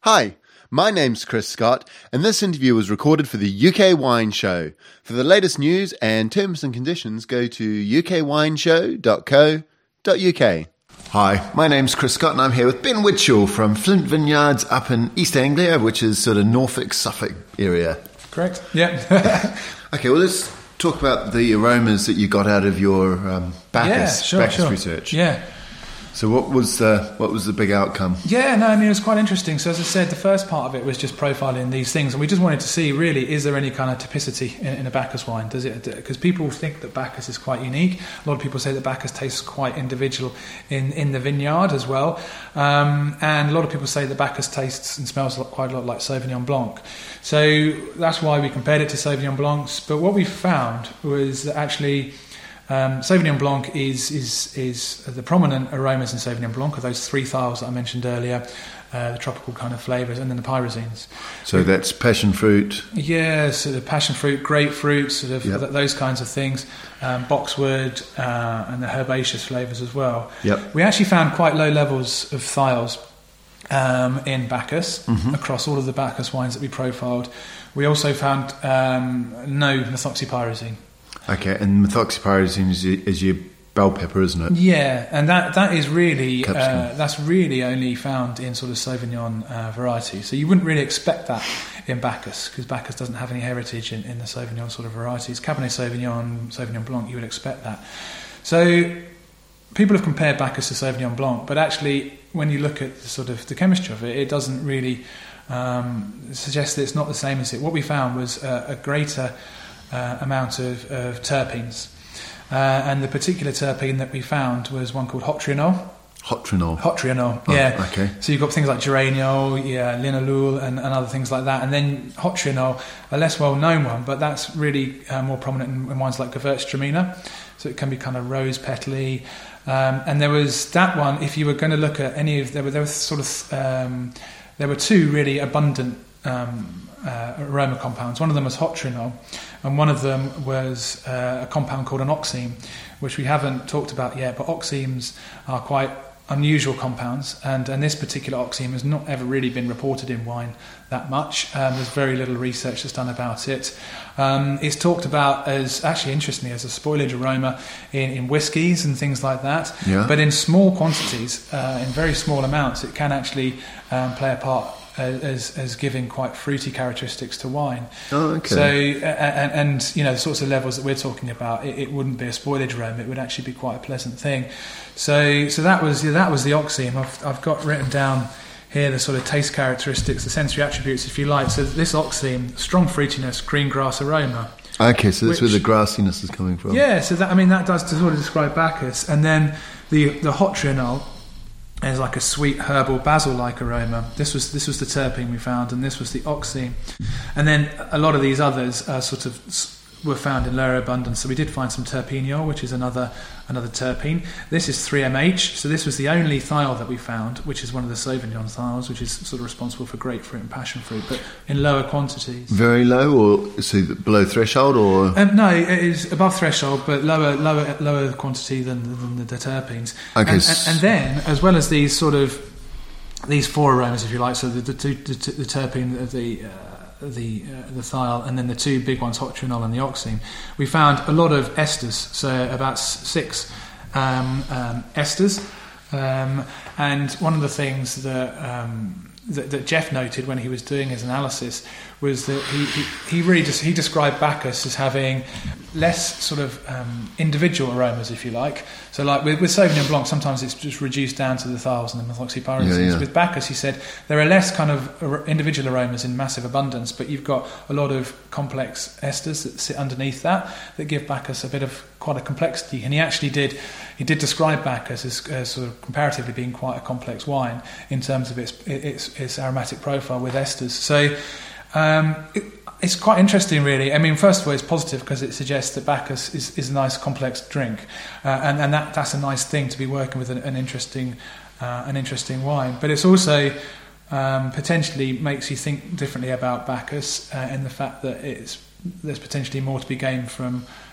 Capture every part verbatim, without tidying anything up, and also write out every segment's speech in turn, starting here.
Hi, my name's Chris Scott, and this interview was recorded for the U K Wine Show. For the latest news and terms and conditions, go to u k wine show dot co dot u k. Hi, my name's Chris Scott, and I'm here with Ben Witchell from Flint Vineyards up in East Anglia, which is sort of Norfolk, Suffolk area. Correct, yeah. Okay, well, let's talk about the aromas that you got out of your um, Bacchus, yeah, sure, Bacchus sure. research. Yeah. So what was the, what was the big outcome? Yeah, no, I mean, it was quite interesting. So as I said, the first part of it was just profiling these things, and we just wanted to see, really, is there any kind of typicity in, in a Bacchus wine? Does it? Because people think that Bacchus is quite unique. A lot of people say that Bacchus tastes quite individual in, in the vineyard as well. Um, and a lot of people say that Bacchus tastes and smells quite a lot like Sauvignon Blanc. So that's why we compared it to Sauvignon Blancs. But what we found was that actually... Um, Sauvignon Blanc is, is is the prominent aromas in Sauvignon Blanc are those three thiols that I mentioned earlier, uh, the tropical kind of flavours, and then the pyrazines. So we, that's passion fruit? Yeah, sort of passion fruit, grapefruit, sort of yep. th- those kinds of things, um, boxwood, uh, and the herbaceous flavours as well. Yep. We actually found quite low levels of thiols um, in Bacchus, mm-hmm. across all of the Bacchus wines that we profiled. We also found um, no methoxypyrazine. Okay, and methoxypyrazine is, is your bell pepper, isn't it? Yeah, and that, that is really uh, that's really only found in sort of Sauvignon uh, varieties. So you wouldn't really expect that in Bacchus, because Bacchus doesn't have any heritage in, in the Sauvignon sort of varieties. Cabernet Sauvignon, Sauvignon Blanc, you would expect that. So people have compared Bacchus to Sauvignon Blanc, but actually, when you look at the sort of the chemistry of it, it doesn't really um, suggest that it's not the same as it. What we found was a, a greater Uh, amount of, of terpenes, uh, and the particular terpene that we found was one called hotrinol. Hotrinol. Hotrinol, oh, yeah. Okay. So you've got things like geraniol, yeah, linalool, and, and other things like that. And then hotrinol, a less well-known one, but that's really uh, more prominent in, in wines like Gewürztraminer. So it can be kind of rose petally. Um, and there was that one. If you were going to look at any of, there were there were sort of um, there were two really abundant Um, uh, aroma compounds. One of them was hotrinol, and one of them was uh, a compound called an oxime, which we haven't talked about yet, but oximes are quite unusual compounds, and, and this particular oxime has not ever really been reported in wine that much. Um, there's very little research that's done about it. Um, it's talked about as, actually interestingly, as a spoilage aroma in, in whiskies and things like that, yeah. but in small quantities, uh, in very small amounts, it can actually um, play a part As, as giving quite fruity characteristics to wine. Oh, okay. So, and, and you know, the sorts of levels that we're talking about, it, it wouldn't be a spoilage aroma. It would actually be quite a pleasant thing. So, so that was yeah, that was the oxime. I've I've got written down here the sort of taste characteristics, the sensory attributes, if you like. So this oxime, strong fruitiness, green grass aroma. Okay, so that's which, where the grassiness is coming from. Yeah, so that I mean that does sort of describe Bacchus, and then the the hotrinol is like a sweet herbal basil-like aroma. This was this was the terpene we found, and this was the oxime. And then a lot of these others uh, sort of were found in lower abundance. So we did find some terpeniol, which is another another terpene. This is three M H. So this was the only thiol that we found, which is one of the Sauvignon thiols, which is sort of responsible for grapefruit and passion fruit, but in lower quantities. Very low, or so below threshold, or um, no, it is above threshold, but lower lower lower quantity than, than the, the terpenes. Okay, and, and, and then as well as these sort of these four aromas, if you like, so the the, two, the, the terpene, the uh, the uh, the thiol, and then the two big ones, hotrinol and the oxime, we found a lot of esters, so about six um, um, esters, um, and one of the things that, um, that that Jeff noted when he was doing his analysis was that he he, he really just he described Bacchus as having less sort of um, individual aromas, if you like. So like with, with Sauvignon Blanc, sometimes it's just reduced down to the thiols and the methoxypyrazines. Yeah, yeah. With Bacchus, he said there are less kind of individual aromas in massive abundance, but you've got a lot of complex esters that sit underneath that that give Bacchus a bit of quite a complexity. And he actually did he did describe Bacchus as, as sort of comparatively being quite a complex wine in terms of its its, its aromatic profile with esters. So. Um, it, It's quite interesting, really. I mean, first of all, it's positive because it suggests that Bacchus is, is a nice, complex drink, uh, and, and that, that's a nice thing to be working with an, an interesting, uh, an interesting wine. But it's also um, potentially makes you think differently about Bacchus, uh, in the fact that it's there's potentially more to be gained from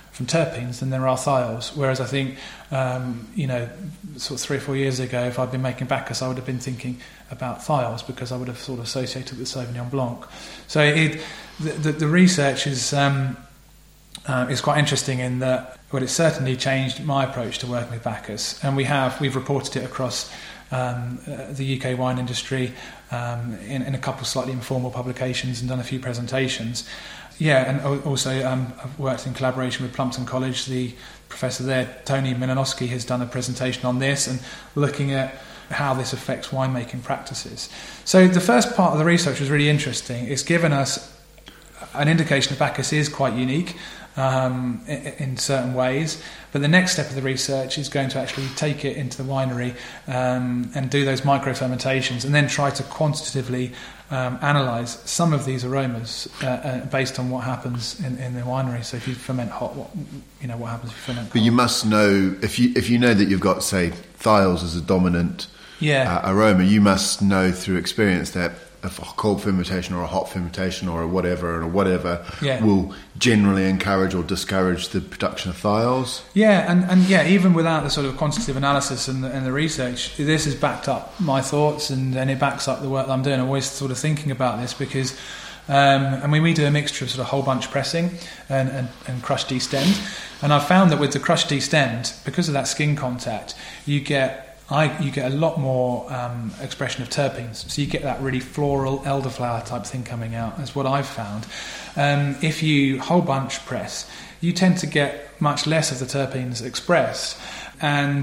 from terpenes than there are thiols. Whereas I think, um, you know, sort of three or four years ago, if I'd been making Bacchus, I would have been thinking about thiols because I would have sort of associated with Sauvignon Blanc. So it, the, the, the research is um, uh, is quite interesting in that, well, it's certainly changed my approach to working with Bacchus, and we have we've reported it across um, uh, the U K wine industry um, in, in a couple of slightly informal publications and done a few presentations. Yeah, and also um, I've worked in collaboration with Plumpton College. The professor there, Tony Milanowski, has done a presentation on this and looking at how this affects winemaking practices. So the first part of the research was really interesting. It's given us an indication that Bacchus is quite unique um, in, in certain ways, but the next step of the research is going to actually take it into the winery um, and do those micro fermentations and then try to quantitatively um, analyse some of these aromas uh, uh, based on what happens in, in the winery. So if you ferment hot, what, you know, what happens if you ferment But hot? you must know, if you if you know that you've got, say, thiols as a dominant Yeah. uh, aroma, you must know through experience that a cold fermentation or a hot fermentation or a whatever or whatever Yeah. will generally encourage or discourage the production of thiols. Yeah, and, and yeah, even without the sort of quantitative analysis and the, and the research, this has backed up my thoughts and, and it backs up the work that I'm doing. I'm always sort of thinking about this because, um, I mean, we do a mixture of sort of whole bunch pressing and, and, and crushed destemmed. And I've found that with the crushed destemmed, because of that skin contact, you get I, you get a lot more um, expression of terpenes. So you get that really floral elderflower type thing coming out. That's what I've found. Um, if you whole bunch press, you tend to get much less of the terpenes expressed. And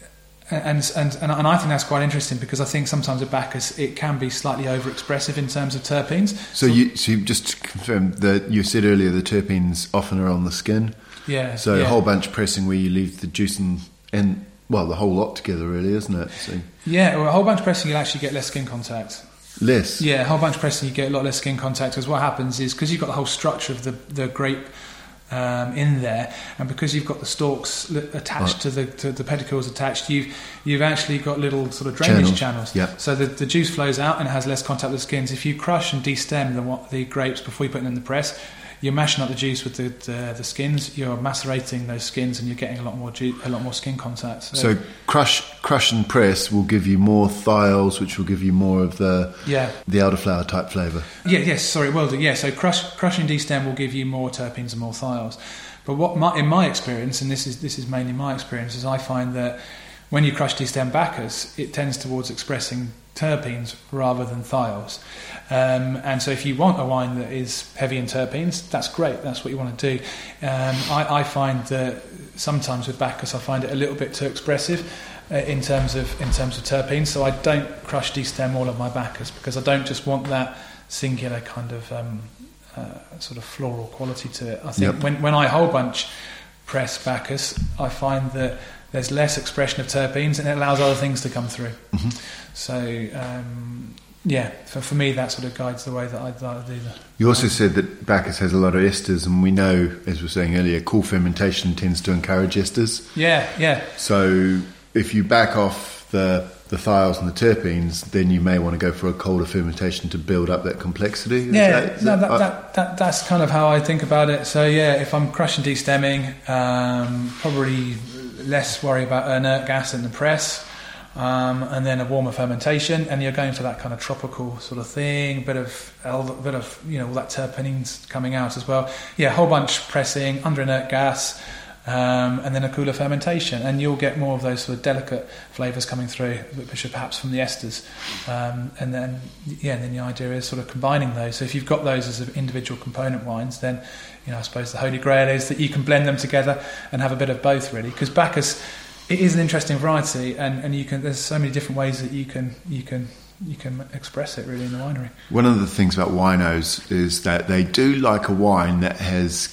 and and and, and I think that's quite interesting because I think sometimes with Bacchus it can be slightly overexpressive in terms of terpenes. So, so you so you just to confirm that you said earlier the terpenes often are on the skin. Yeah. So yeah. whole bunch pressing where you leave the juice and and well, the whole lot together, really, isn't it? So yeah, well, a whole bunch pressing, you'll actually get less skin contact. Less? Yeah, a whole bunch pressing, you get a lot less skin contact because what happens is, because you've got the whole structure of the, the grape um, in there, and because you've got the stalks li- attached right. to the to the pedicles attached, you've you've actually got little sort of drainage channels. channels. Yeah. So the, the juice flows out and it has less contact with the skins. If you crush and destem the, the grapes before you put them in the press, you're mashing up the juice with the, the the skins. You're macerating those skins, and you're getting a lot more ju- a lot more skin contact. So, so crush, crush and press will give you more thiols, which will give you more of the yeah, the elderflower type flavour. yeah, yes. Sorry, well done. Yeah, so crush, crush and destem will give you more terpenes and more thiols. But what my, in my experience, and this is this is mainly my experience, is I find that when you crush destem Bacchus, it tends towards expressing terpenes rather than thiols. Um, and so if you want a wine that is heavy in terpenes, that's great, that's what you want to do. Um, I, I find that sometimes with Bacchus I find it a little bit too expressive uh, in terms of in terms of terpenes, so I don't crush destem all of my Bacchus because I don't just want that singular kind of um, uh, sort of floral quality to it. I think Yep. when, when I whole bunch press Bacchus, I find that there's less expression of terpenes and it allows other things to come through. Mm-hmm. So um, yeah, for, for me that sort of guides the way that I, that I do that. You also said that Bacchus has a lot of esters, and we know, as we were saying earlier, cool fermentation tends to encourage esters. Yeah, yeah. So if you back off the the thiols and the terpenes, then you may want to go for a colder fermentation to build up that complexity. Is Yeah, that, is no, that, that, that, that, that's kind of how I think about it. So yeah, if I'm crushing destemming, um, probably less worry about inert gas in the press, um, and then a warmer fermentation, and you're going for that kind of tropical sort of thing, bit of a bit of you know all that terpenes coming out as well. Yeah, whole bunch pressing under inert gas. Um, and then a cooler fermentation, and you'll get more of those sort of delicate flavours coming through, which are perhaps from the esters. Um, and then, yeah, and then the idea is sort of combining those. So if you've got those as individual component wines, then you know I suppose the holy grail is that you can blend them together and have a bit of both, really. Because Bacchus, it is an interesting variety, and, and you can. There's so many different ways that you can you can. you can express it really in the winery. One of the things about winos is that they do like a wine that has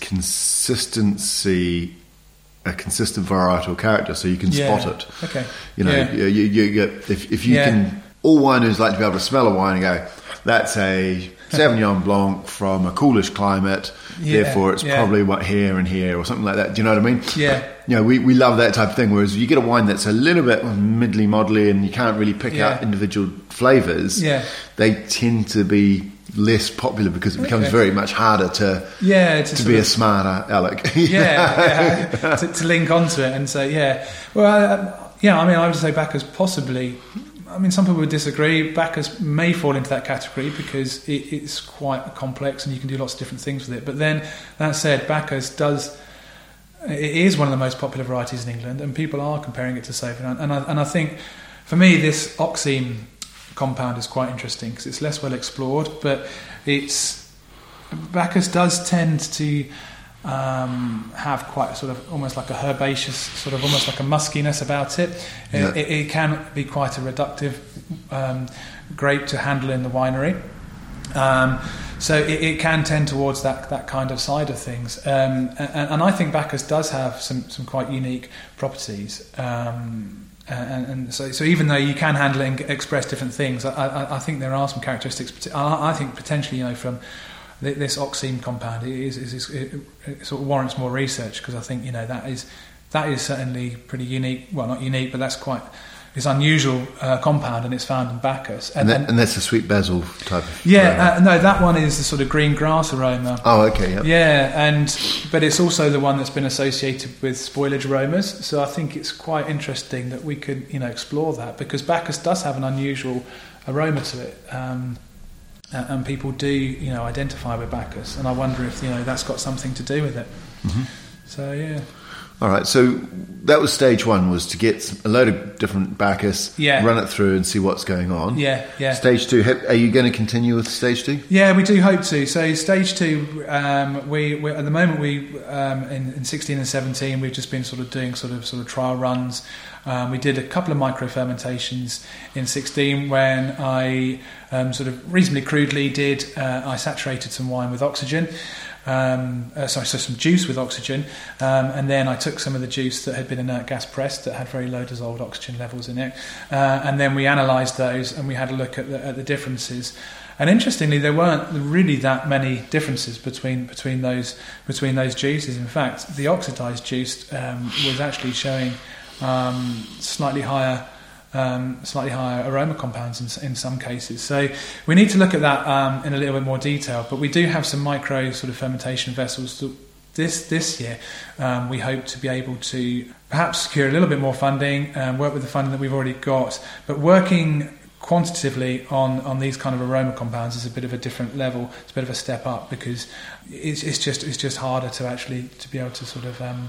consistency, a consistent varietal character, so you can Yeah. spot it. Okay. You know, Yeah. you, you, you get if if you Yeah. can. All winos like to be able to smell a wine and go, "That's a Sauvignon Blanc from a coolish climate. Yeah, Therefore, it's yeah. probably what here and here or something like that." Do you know what I mean? Yeah. You know, we, we love that type of thing. Whereas you get a wine that's a little bit middly moddly and you can't really pick Yeah. out individual flavours. Yeah. They tend to be less popular because it becomes Okay. very much harder to Yeah, to be a smarter Alec. yeah, yeah to, to link onto it and say, yeah. Well, um, yeah, I mean, I would say Bacchus possibly. I mean, some people would disagree. Bacchus may fall into that category because it, it's quite complex and you can do lots of different things with it. But then, that said, Bacchus does. It is one of the most popular varieties in England, and people are comparing it to Sauvignon. And I, and I think, for me, this Oxime compound is quite interesting because it's less well explored, but it's Bacchus does tend to um, have quite a sort of almost like a herbaceous, sort of almost like a muskiness about it. Yeah. It, it, it can be quite a reductive um, grape to handle in the winery. Um, so it, it can tend towards that, that kind of side of things, um, and, and I think Bacchus does have some, some quite unique properties. Um, and, and so, so even though you can handle and express different things, I, I, I think there are some characteristics. I, I think potentially, you know, from this Oxime compound, it, is, is, it, it sort of warrants more research because I think, you know, that is that is certainly pretty unique. Well, not unique, but that's quite. It's unusual uh, compound, and it's found in Bacchus. And, that, and that's a sweet basil type of yeah, uh, no, that one is the sort of green grass aroma. Oh, okay, yep. Yeah, and but it's also the one that's been associated with spoilage aromas. So I think it's quite interesting that we could, you know, explore that because Bacchus does have an unusual aroma to it, um, and people do, you know, identify with Bacchus. And I wonder if, you know, that's got something to do with it. Mm-hmm. So yeah. All right, so that was stage one, was to get a load of different Bacchus, yeah. run it through and see what's going on. Yeah, yeah. Stage two, are you going to continue with stage two? Yeah, we do hope to. So stage two, um, we, we at the moment we um, in, in sixteen and seventeen we've just been sort of doing sort of sort of trial runs. Um, we did a couple of micro fermentations in sixteen when I um, sort of reasonably crudely did uh, I saturated some wine with oxygen. Um, uh, sorry, so some juice with oxygen, um, and then I took some of the juice that had been inert gas pressed that had very low dissolved oxygen levels in it, uh, and then we analysed those and we had a look at the, at the differences. And interestingly, there weren't really that many differences between between those between those juices. In fact, the oxidised juice um, was actually showing um, slightly higher. Um, slightly higher aroma compounds in, in some cases. So we need to look at that um, in a little bit more detail. But we do have some micro sort of fermentation vessels that this this year um, we hope to be able to perhaps secure a little bit more funding and work with the funding that we've already got. But working quantitatively on, on these kind of aroma compounds is a bit of a different level. It's a bit of a step up because it's, it's just it's just harder to actually to be able to sort of um,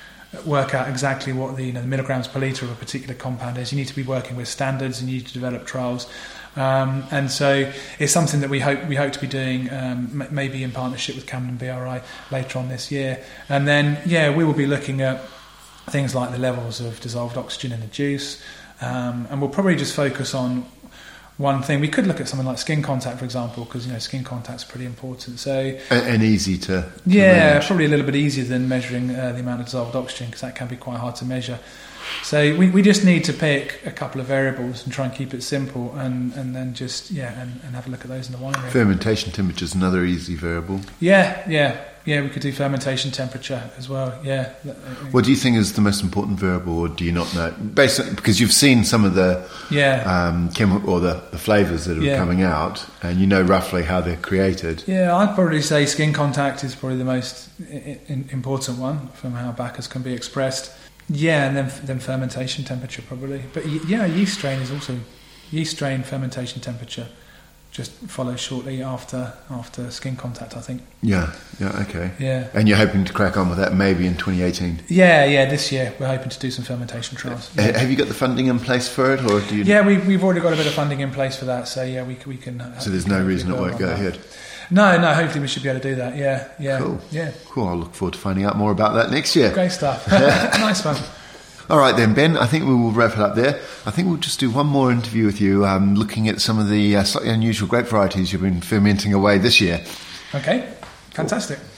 work out exactly what the, you know, the milligrams per litre of a particular compound is. You need to be working with standards and you need to develop trials. Um, and so it's something that we hope we hope to be doing um, m- maybe in partnership with Camden B R I later on this year. And then, yeah, we will be looking at things like the levels of dissolved oxygen in the juice. Um, and we'll probably just focus on one thing. We could look at something like skin contact, for example, because, you know, skin contact's pretty important. So and, and easy to, to yeah, manage. Probably a little bit easier than measuring uh, the amount of dissolved oxygen because that can be quite hard to measure. So we, we just need to pick a couple of variables and try and keep it simple, and, and then just yeah, and, and have a look at those in the winery. Fermentation temperature is another easy variable. Yeah, yeah. Yeah, we could do fermentation temperature as well. Yeah. What do you think is the most important variable, or do you not know? Basically, because you've seen some of the yeah um, chemi- or the, the flavours that are yeah. coming out, and you know roughly how they're created. Yeah, I'd probably say skin contact is probably the most I- I- important one from how Bacchus can be expressed. Yeah, and then then fermentation temperature probably. But yeah, yeast strain is also yeast strain fermentation temperature. Just follows shortly after after skin contact, I think. Yeah, yeah, okay. Yeah. And you're hoping to crack on with that maybe in twenty eighteen? Yeah, yeah, this year we're hoping to do some fermentation trials. Uh, Yeah. Have you got the funding in place for it, or do you? Yeah, we, we've already got a bit of funding in place for that, so yeah, we, we can... So there's no reason it won't go ahead? No, no, hopefully we should be able to do that, yeah. yeah, Cool. Yeah. Cool, I'll look forward to finding out more about that next year. Great stuff. Nice one. All right then, Ben, I think we will wrap it up there. I think we'll just do one more interview with you, um, looking at some of the uh, slightly unusual grape varieties you've been fermenting away this year. Okay, fantastic.